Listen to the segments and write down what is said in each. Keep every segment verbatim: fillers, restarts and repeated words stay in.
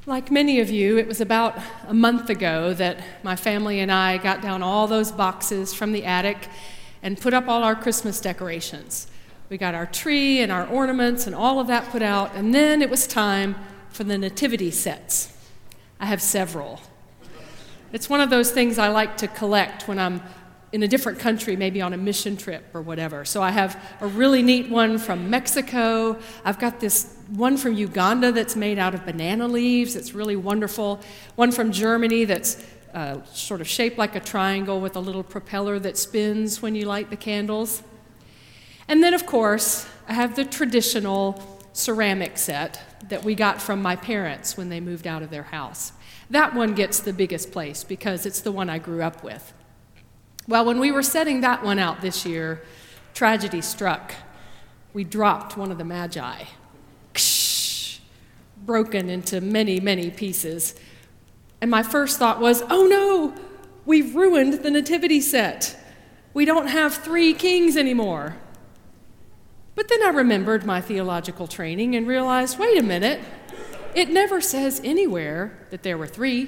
Like many of you, it was about a month ago that my family and I got down all those boxes from the attic and put up all our Christmas decorations. We got our tree and our ornaments and all of that put out, and then it was time for the nativity sets. I have several. It's one of those things I like to collect when I'm in a different country, maybe on a mission trip or whatever. So I have a really neat one from Mexico. I've got this one from Uganda that's made out of banana leaves. It's really wonderful. One from Germany that's uh, sort of shaped like a triangle with a little propeller that spins when you light the candles. And then, of course, I have the traditional ceramic set that we got from my parents when they moved out of their house. That one gets the biggest place because it's the one I grew up with. Well, when we were setting that one out this year, tragedy struck. We dropped one of the Magi, Ksh, broken into many, many pieces. And my first thought was, oh no, we've ruined the nativity set. We don't have three kings anymore. But then I remembered my theological training and realized, wait a minute, it never says anywhere that there were three.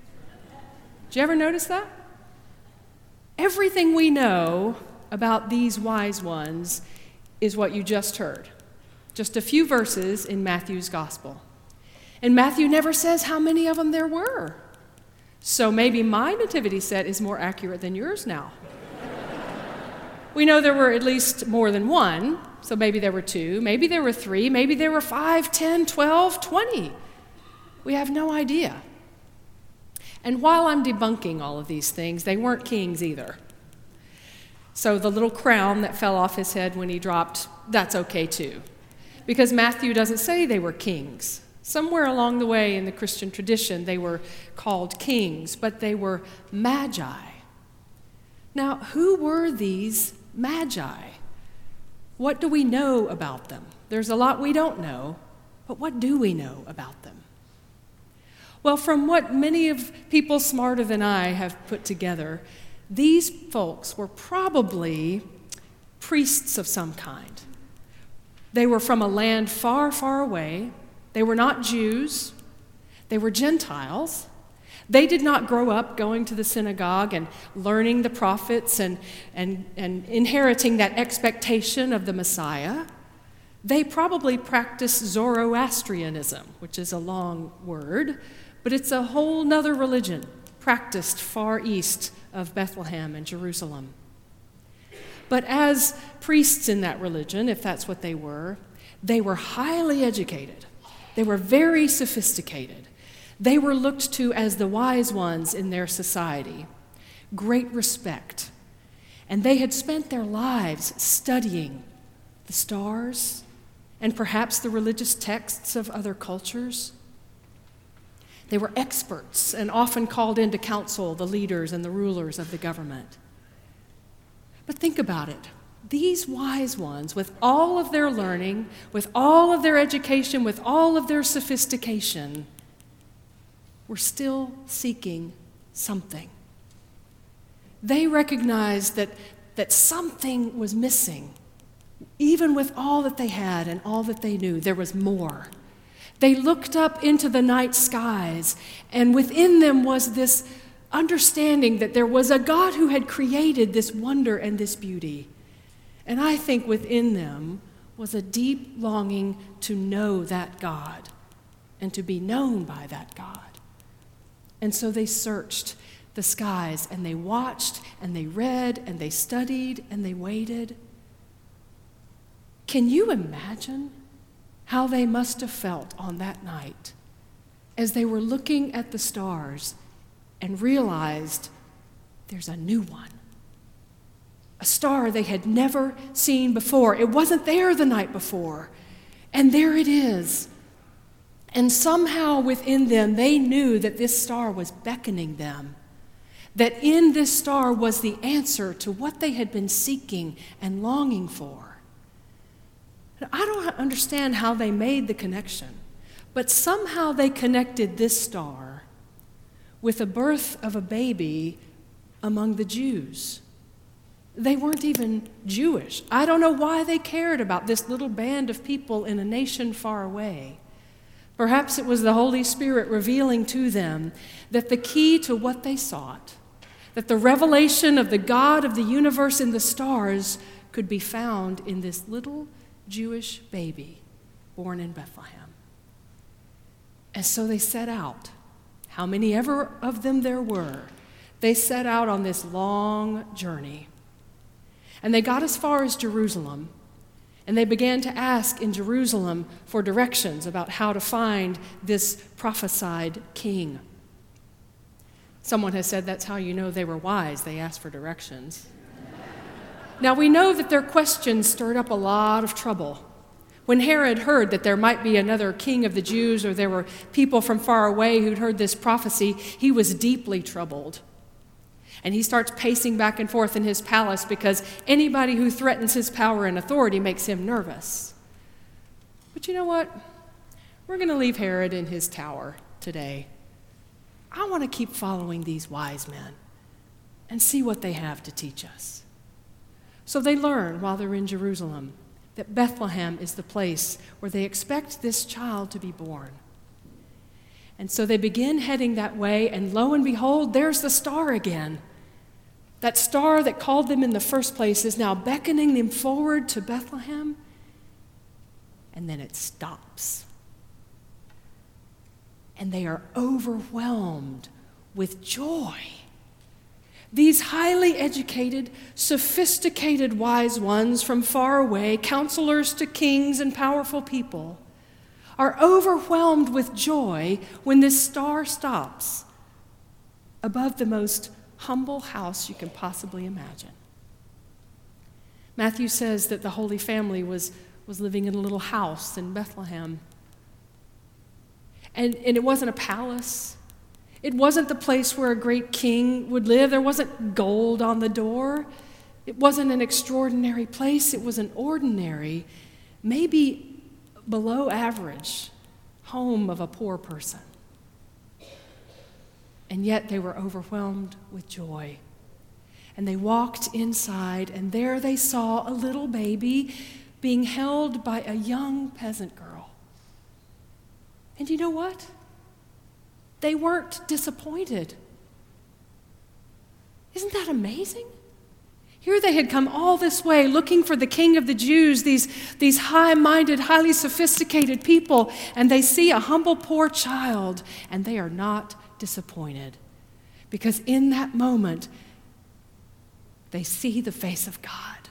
Did you ever notice that? Everything we know about these wise ones is what you just heard. Just a few verses in Matthew's gospel. And Matthew never says how many of them there were. So maybe my nativity set is more accurate than yours now. We know there were at least more than one, so maybe there were two, maybe there were three, maybe there were five, ten, twelve, twenty. We have no idea. And while I'm debunking all of these things, they weren't kings either. So the little crown that fell off his head when he dropped, that's okay too. Because Matthew doesn't say they were kings. Somewhere along the way in the Christian tradition, they were called kings, but they were magi. Now, who were these magi? What do we know about them? There's a lot we don't know, but what do we know about them? Well, from what many of people smarter than I have put together, these folks were probably priests of some kind. They were from a land far, far away. They were not Jews. They were Gentiles. They did not grow up going to the synagogue and learning the prophets and, and, and inheriting that expectation of the Messiah. They probably practiced Zoroastrianism, which is a long word, but it's a whole nother religion practiced far east of Bethlehem and Jerusalem. But as priests in that religion, if that's what they were, they were highly educated. They were very sophisticated. They were looked to as the wise ones in their society. Great respect. And they had spent their lives studying the stars and perhaps the religious texts of other cultures. They were experts and often called into counsel the leaders and the rulers of the government. But think about it. These wise ones, with all of their learning, with all of their education, with all of their sophistication, were still seeking something. They recognized that, that something was missing. Even with all that they had and all that they knew, there was more. They looked up into the night skies, and within them was this understanding that there was a God who had created this wonder and this beauty. And I think within them was a deep longing to know that God and to be known by that God. And so they searched the skies, and they watched, and they read, and they studied, and they waited. Can you imagine how they must have felt on that night as they were looking at the stars and realized there's a new one, a star they had never seen before. It wasn't there the night before, and there it is. And somehow within them, they knew that this star was beckoning them, that in this star was the answer to what they had been seeking and longing for. I don't understand how they made the connection, but somehow they connected this star with the birth of a baby among the Jews. They weren't even Jewish. I don't know why they cared about this little band of people in a nation far away. Perhaps it was the Holy Spirit revealing to them that the key to what they sought, that the revelation of the God of the universe in the stars could be found in this little Jewish baby born in Bethlehem. And so they set out, how many ever of them there were, they set out on this long journey. And they got as far as Jerusalem, and they began to ask in Jerusalem for directions about how to find this prophesied king. Someone has said that's how you know they were wise. They asked for directions. Now, we know that their questions stirred up a lot of trouble. When Herod heard that there might be another king of the Jews, or there were people from far away who'd heard this prophecy, he was deeply troubled. And he starts pacing back and forth in his palace because anybody who threatens his power and authority makes him nervous. But you know what? We're going to leave Herod in his tower today. I want to keep following these wise men and see what they have to teach us. So they learn while they're in Jerusalem that Bethlehem is the place where they expect this child to be born. And so they begin heading that way, and lo and behold, there's the star again. That star that called them in the first place is now beckoning them forward to Bethlehem, and then it stops. And they are overwhelmed with joy. These highly educated, sophisticated wise ones from far away, counselors to kings and powerful people, are overwhelmed with joy when this star stops above the most humble house you can possibly imagine. Matthew says that the Holy Family was, was living in a little house in Bethlehem. And, and it wasn't a palace. It wasn't the place where a great king would live. There wasn't gold on the door. It wasn't an extraordinary place. It was an ordinary, maybe below average home of a poor person. And yet they were overwhelmed with joy. And they walked inside, and there they saw a little baby being held by a young peasant girl. And you know what? They weren't disappointed. Isn't that amazing? Here they had come all this way looking for the King of the Jews, these, these high-minded, highly sophisticated people, and they see a humble, poor child, and they are not disappointed. Because in that moment, they see the face of God.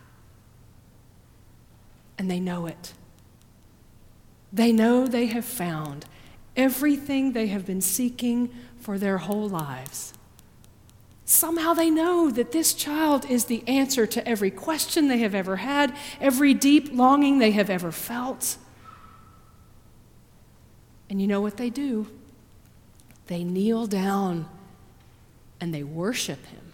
And they know it. They know they have found everything they have been seeking for their whole lives. Somehow they know that this child is the answer to every question they have ever had, every deep longing they have ever felt. And you know what they do? They kneel down and they worship him.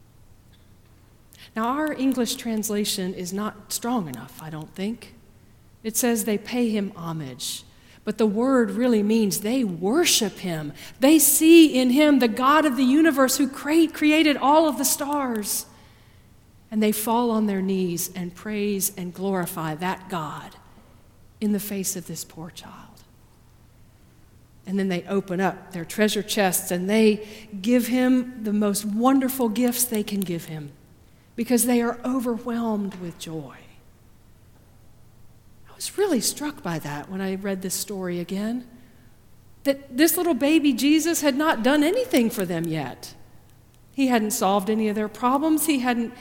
Now, our English translation is not strong enough, I don't think. It says they pay him homage. But the word really means they worship him. They see in him the God of the universe who cre- created all of the stars. And they fall on their knees and praise and glorify that God in the face of this poor child. And then they open up their treasure chests and they give him the most wonderful gifts they can give him because they are overwhelmed with joy. I was really struck by that when I read this story again, that this little baby Jesus had not done anything for them yet. He hadn't solved any of their problems. He hadn't,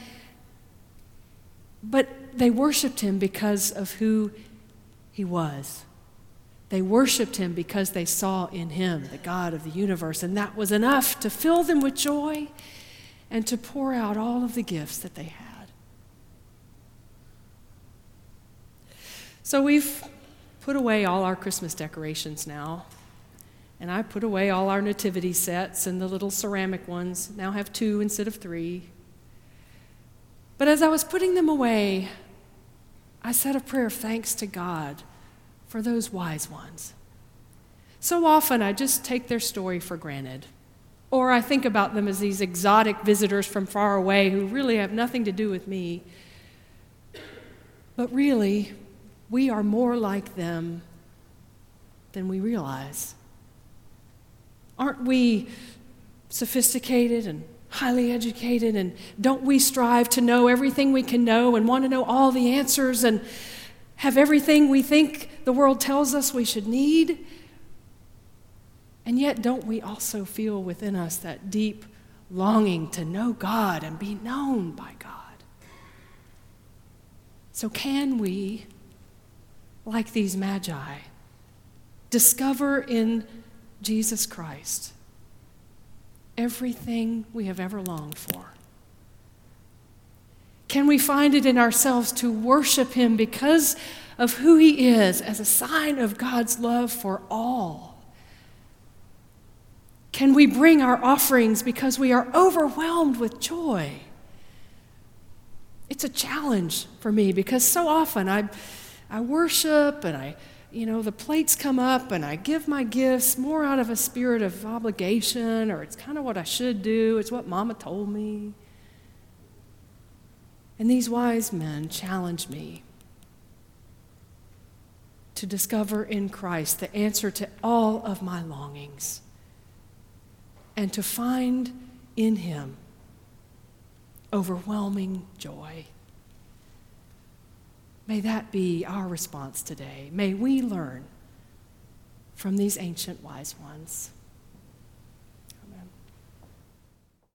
but they worshiped him because of who he was. They worshiped him because they saw in him the God of the universe, and that was enough to fill them with joy and to pour out all of the gifts that they had. So we've put away all our Christmas decorations now, and I put away all our nativity sets, and the little ceramic ones now have two instead of three. But as I was putting them away, I said a prayer of thanks to God for those wise ones. So often I just take their story for granted, or I think about them as these exotic visitors from far away who really have nothing to do with me. But really, we are more like them than we realize. Aren't we sophisticated and highly educated, and don't we strive to know everything we can know and want to know all the answers and have everything we think the world tells us we should need? And yet, don't we also feel within us that deep longing to know God and be known by God? So can we, like these magi, discover in Jesus Christ everything we have ever longed for? Can we find it in ourselves to worship him because of who he is as a sign of God's love for all? Can we bring our offerings because we are overwhelmed with joy? It's a challenge for me because so often I, I worship and I, you know, the plates come up and I give my gifts more out of a spirit of obligation, or it's kind of what I should do. It's what Mama told me. And these wise men challenge me to discover in Christ the answer to all of my longings, and to find in him overwhelming joy. May that be our response today. May we learn from these ancient wise ones.